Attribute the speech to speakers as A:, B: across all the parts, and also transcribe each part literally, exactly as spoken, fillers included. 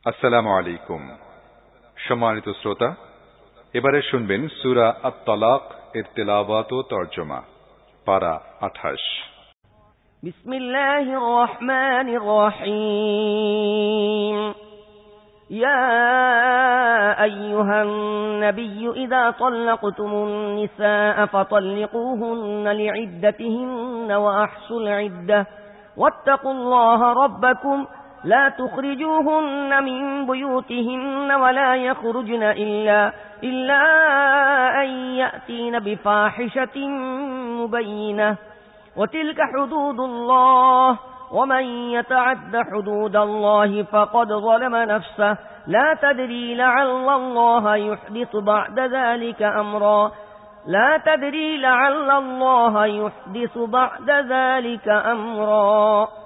A: আসসালামু আলাইকুম। সম্মানিত শ্রোতা, এবারে শুনবেন সূরা আত-তালাক এর তেলাওয়াত ও তরজমা, পারা আঠাশ।
B: বিসমিল্লাহির রহমানির রহিম। ইয়া আইয়ুহান নাবিয়্যু ইযা তাল্লাকতুমুন নিসা ফাতাল্লিকুহুন্না লিইদ্দাতিহিন্না ওয়া আহসুল ইদ্দাহ ওয়াত্তাকুল্লাহা রাব্বাকুম لا تخرجوهن من بيوتهن ولا يخرجن إلا, إلا أن يأتين بفاحشة مبينة وتلك حدود الله ومن يتعد حدود الله فقد ظلم نفسه لا تدري لعل الله يحدث بعد ذلك أمرا لا تدري لعل الله يحدث بعد ذلك أمرا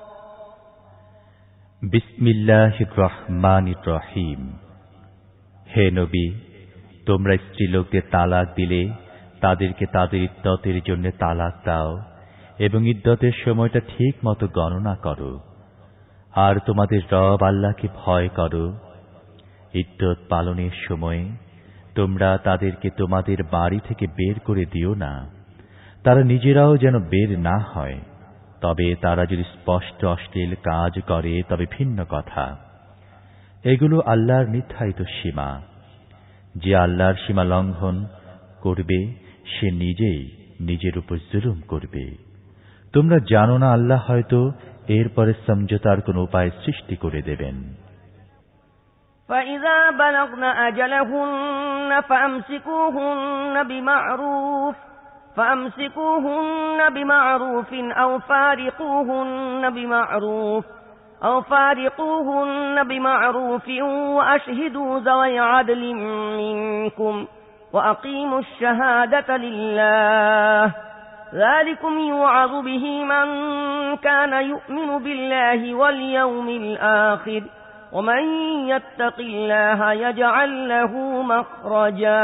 C: বিসমিল্লাহির রহমানির রহিম। হে নবী, তোমরা স্ত্রীলোকদের তালাক দিলে তাদেরকে তাদের ইদ্দতের জন্য তালাক দাও এবং ইদ্দতের সময়টা ঠিক মতো গণনা করো, আর তোমাদের রব আল্লাহকে ভয় করো। ইদ্দত পালনের সময় তোমরা তাদেরকে তোমাদের বাড়ি থেকে বের করে দিও না, তারা নিজেরাও যেন বের না হয়। তবে তারা যদি স্পষ্ট অশ্লীল কাজ করে তবে ভিন্ন কথা। এগুলো আল্লাহর নির্ধারিত সীমা। যে আল্লাহর সীমা লঙ্ঘন করবে সে নিজেই নিজের উপর জুলুম করবে। তোমরা জানো না আল্লাহ হয়তো এরপরে সমঝোতার কোন উপায় সৃষ্টি করে দেবেন।
B: فَإِذَا بَلَغْنَ أَجَلَهُنَّ فَأَمْسِكُوهُنَّ بِمَعْرُوفٍ فأمسكوهن بمعروف أو فارقوهن بمعروف أو فارقوهن بمعروف وأشهدوا ذوي عدل منكم وأقيموا الشهادة لله ذلكم يوعظ به من كان يؤمن بالله واليوم الآخر ومن يتق الله يجعل له مخرجا।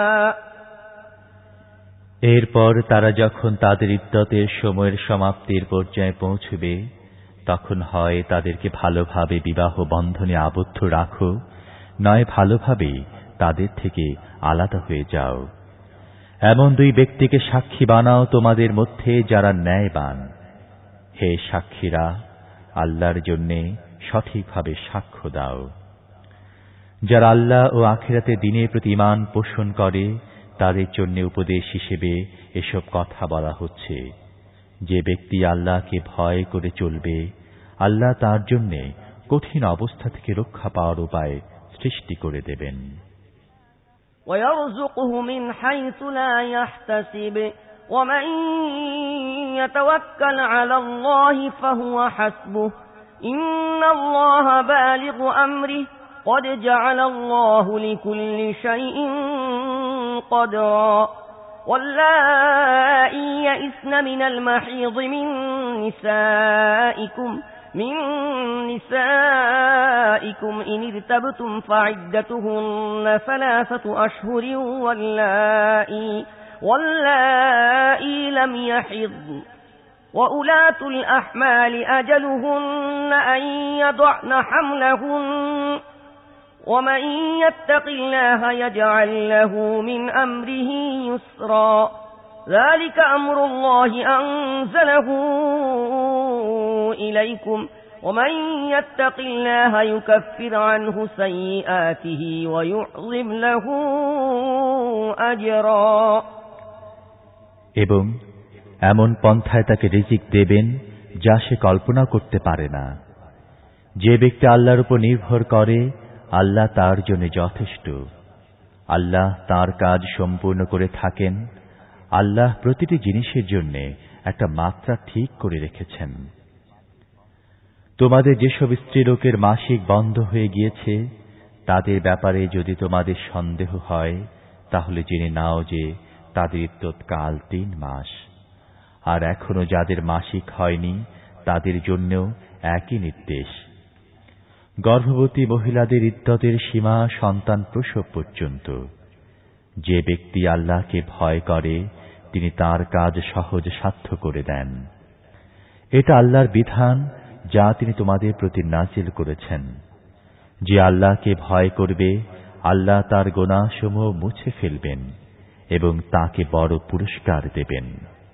C: এরপর তারা যখন তাদের ইদ্দতের সময়ের সমাপ্তির পর্যায়ে পৌঁছবে, তখন হয় তাদেরকে ভালোভাবে বিবাহ বন্ধনে আবদ্ধ রাখো, নয় ভালোভাবে তাদের থেকে আলাদা হয়ে যাও। এমন দুই ব্যক্তিকে সাক্ষী বানাও তোমাদের মধ্যে যারা ন্যায়বান। হে সাক্ষীরা, আল্লাহর জন্যে সঠিকভাবে সাক্ষ্য দাও। যারা আল্লাহ ও আখিরাতের দিনের প্রতি ঈমান পোষণ করে তাদের জন্য উপদেশ হিসেবে এসব কথা বলা হচ্ছে। যে ব্যক্তি আল্লাহকে ভয় করে চলবে, আল্লাহ তার জন্য কঠিন অবস্থা থেকে রক্ষা পাওয়ার উপায় সৃষ্টি করে দেবেন।
B: وَيَرْزُقْهُ مِنْ حَيْثُ لَا يَحْتَسِبُ وَمَنْ يَتَوَكَّلْ عَلَى اللَّهِ فَهُوَ حَسْبُهُ إِنَّ اللَّهَ بَالِغُ أَمْرِهِ قَدْ جَعَلَ اللَّهُ لِكُلِّ شَيْءٍ قدرا واللائي يئسن من المحيض من نسائكم من نسائكم إن ارتبتم فعدتهن ثلاثة أشهر واللائي واللائي لم يحضن وأولاة الأحمال أجلهن أن يضعن حملهن ومن يتق الله يجعل له من أمره يسرا ذلك أمر الله أنزله إليكم ومن يتق الله يكفر عنه سيئاته ويعظم له أجرا।
C: এবং এমন পন্থায় তাকে রিজিক দেবেন যা সে কল্পনা করতে পারে না। যে ব্যক্তি আল্লাহর উপর নির্ভর করে আল্লাহ তার জন্য যথেষ্ট। আল্লাহ তার কাজ সম্পূর্ণ করে থাকেন। আল্লাহ প্রতিটি জিনিসের জন্য একটা মাত্রা ঠিক করে রেখেছেন। তোমাদের যেসব স্ত্রীলোকের মাসিক বন্ধ হয়ে গিয়েছে তাদের ব্যাপারে যদি তোমাদের সন্দেহ হয়, তাহলে জেনে নাও যে তাদের ইদ্দতকাল তিন মাস। আর এখনো যাদের মাসিক হয়নি তাদের জন্যও একই নির্দেশ। গর্ভবতী মহিলাদের ইদ্দতের সীমা সন্তান প্রসব পর্যন্ত। যে ব্যক্তি আল্লাহকে ভয় করে তিনি তার কাজ সহজ সাধ্য করে দেন। এটা আল্লাহর বিধান যা তিনি তোমাদের প্রতি নাজিল করেছেন। যে আল্লাহকে ভয় করবে আল্লাহ তার গুনাহসমূহ মুছে ফেলবেন এবং তাকে বড় পুরস্কার দেবেন।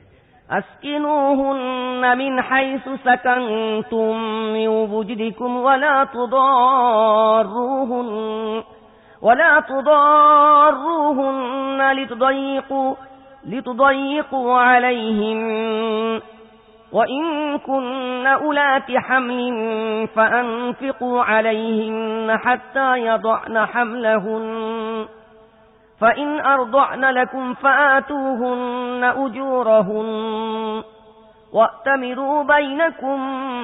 B: أسكنوهن من حيث سكنتم من وجدكم ولا تضاروهن ولا تضاروهن لتضيقوا لتضيقوا عليهم وإن كن أولات حمل فأنفقوا عليهن حتى يضعن حملهن فإن أرضعن لكم فآتوهن أجورهن وأتمروا بينكم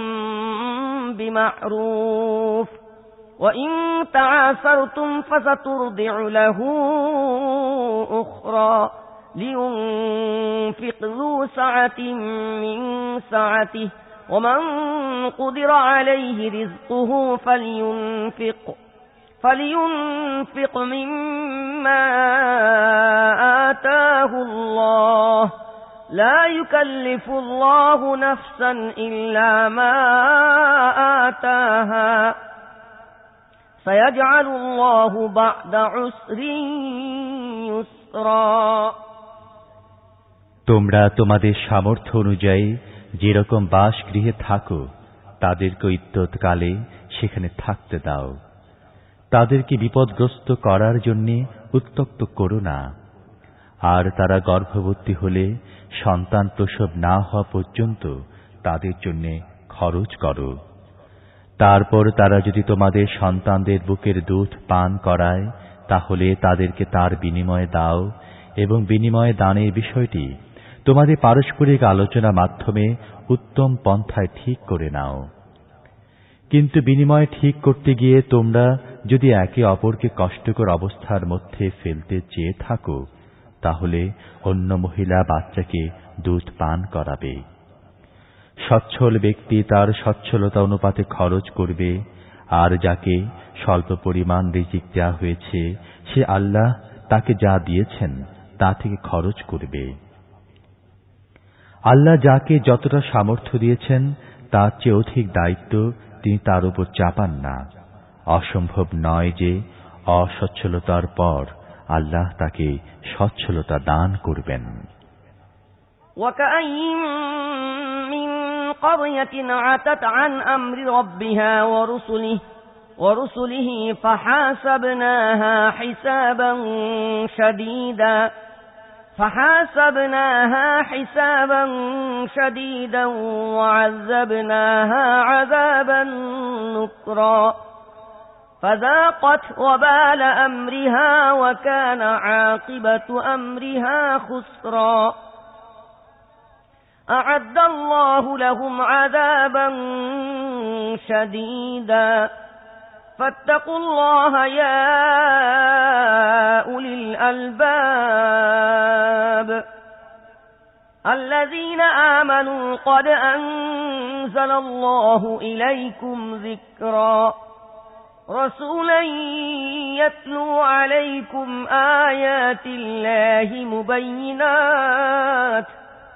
B: بمعروف وإن تعاسرتم فسترضع له أخرى لينفق ذو سعة من سعته ومن قدر عليه رزقه فلينفق فلينفق مما آتاه الله لا يكلف الله نفسا إلا ما آتاها سيجعل الله بعد عسر يسرا।
C: তোমরা তোমাদের সামর্থ্য অনুযায়ী যেরকম বাসগৃহে থাকো তাদেরকে ইদ্যৎকালে সেখানে থাকতে দাও। তাদেরকে বিপদগ্রস্ত করার জন্য উত্ত্যক্ত করো না। আর তারা গর্ভবতী হলে সন্তান প্রসব না হওয়া পর্যন্ত তাদের জন্য খরচ করো। তারপর তারা যদি তোমাদের সন্তানদের বুকের দুধ পান করায় তাহলে তাদেরকে তার বিনিময়ে দাও এবং বিনিময়ে দানের বিষয়টি তোমাদের পারস্পরিক আলোচনার মাধ্যমে উত্তম পন্থায় ঠিক করে নাও। কিন্তু বিনিময় ঠিক করতে গিয়ে তোমরা যদি একে অপরকে কষ্টকর অবস্থার মধ্যে ফেলতে চেয়ে থাকো তাহলে অন্য মহিলা বাচ্চাকে দুধ পান করাবে। সচ্ছল ব্যক্তি তার সচ্ছলতা অনুপাতে খরচ করবে, আর যাকে স্বল্প পরিমাণ রিজিক দেওয়া হয়েছে সে আল্লাহ তাকে যা দিয়েছেন তা থেকে খরচ করবে। আল্লাহ যাকে যতটা সামর্থ্য দিয়েছেন তার চেয়ে অধিক দায়িত্ব তিনি তার উপর চাপান না। অসম্ভব নয় যে অসচ্ছলতার পর আল্লাহ তাকে সচ্ছলতা দান করবেন।
B: وكأين من قرية عتت عن أمر ربها ورسله ورسله فحاسبناها حسابا شديدا فحاسبناها حسابا شديدا وعذبناها عذابا نكرا فذاقت وبال أمرها وكان عاقبة أمرها خسرا أعد الله لهم عذابا شديدا فاتقوا الله يا أولي الألباب الذين آمنوا قد أنزل الله إليكم ذكرا رسولا يتلو عليكم آيات الله مبينات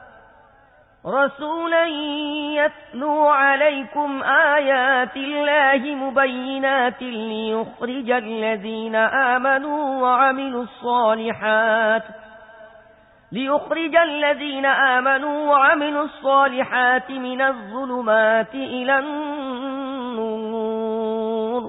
B: رسولا يتلو عليكم آيات الله مبينات ليخرج الذين آمنوا وعملوا الصالحات ليخرج الذين آمنوا وعملوا الصالحات من الظلمات إلى النور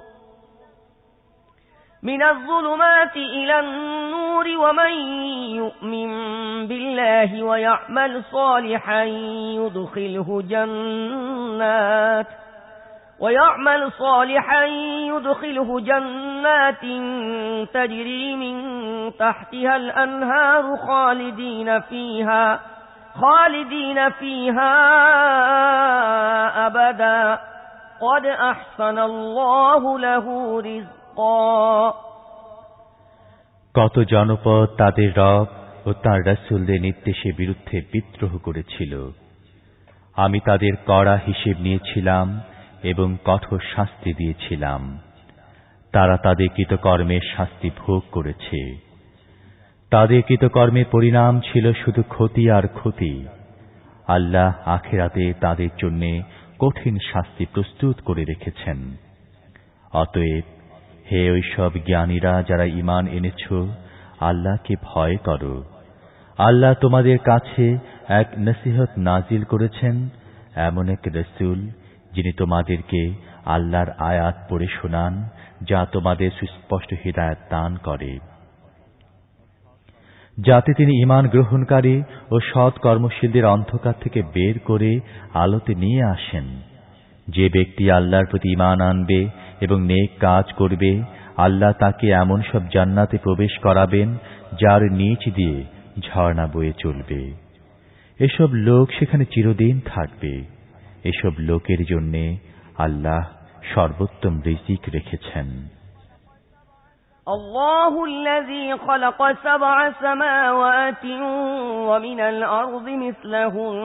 B: من الظلمات إلى النور ومن يؤمن بالله ويعمل صالحا يدخله جنات ويعمل صالحا يدخله جنات تجري من تحتها الأنهار خالدين فيها خالدين فيها أبدا قد أحسن الله له رزقا
C: কত জনপদ তাদের রব ও তার রাসূলদের নির্দেশের বিরুদ্ধে বিদ্রোহ করেছিল। আমি তাদের কড়া হিসেব নিয়েছিলাম এবং কঠোর শাস্তি দিয়েছিলাম। তারা তাদের কৃতকর্মের শাস্তি ভোগ করেছে। তাদের কৃতকর্মের পরিণাম ছিল শুধু ক্ষতি আর ক্ষতি। আল্লাহ আখিরাতে তাদের জন্য কঠিন শাস্তি প্রস্তুত করে রেখেছেন। অতএব হে ওইসব জ্ঞানীরা যারা ঈমান এনেছ, আল্লাহকে ভয় করো। আল্লাহ তোমাদের কাছে এক নসিহত নাজিল করেছেন, এমন এক রাসূল যিনি তোমাদেরকে আল্লাহর আয়াত পড়ে শোনান, যা তোমাদের সুস্পষ্ট হিদায়াত দান করে, যাতে তিনি ঈমান গ্রহণকারী ও সৎ কর্মশীলদের অন্ধকার থেকে বের করে আলোতে নিয়ে আসেন। যে ব্যক্তি আল্লাহর প্রতি ঈমান আনবে এবং নেক কাজ করবে, আল্লাহ তাকে এমন সব জান্নাতে প্রবেশ করাবেন যার নিচ দিয়ে ঝর্ণা বয়ে চলবে। এসব লোক সেখানে চিরদিন থাকবে। এসব লোকের জন্য আল্লাহ সর্বোত্তম রিজিক রেখেছেন।
B: الله الذي خلق سبع سماوات ومن الأرض مثلهن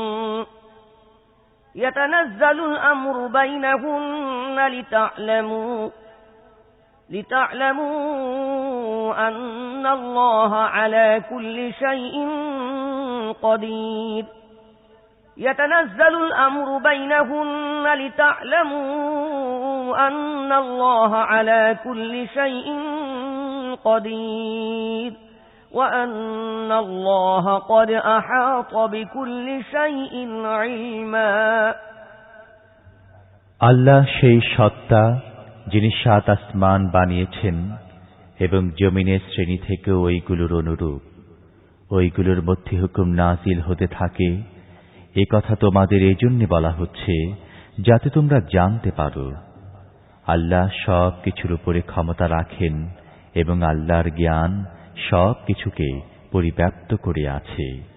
B: يتنزل الأمر بينهن لتعلموا لتعلموا أن الله على كل شيء قدير يتنزل الأمر بينهن لتعلموا أن الله على كل شيء قدير وأن الله قد أحاط بكل شيء علما
C: আল্লাহ সেই সত্তা যিনি সাত আসমান বানিয়েছেন এবং জমিনের শ্রেণী থেকে ওইগুলোর অনুরূপ, ওইগুলোর মধ্যে হুকুম নাজিল হতে থাকে। এ কথা তোমাদের এজন্য বলা হচ্ছে যাতে তোমরা জানতে পারো আল্লাহ সব কিছুর উপরে ক্ষমতা রাখেন এবং আল্লাহর জ্ঞান সব কিছুকে পরিব্যাপ্ত করে আছে।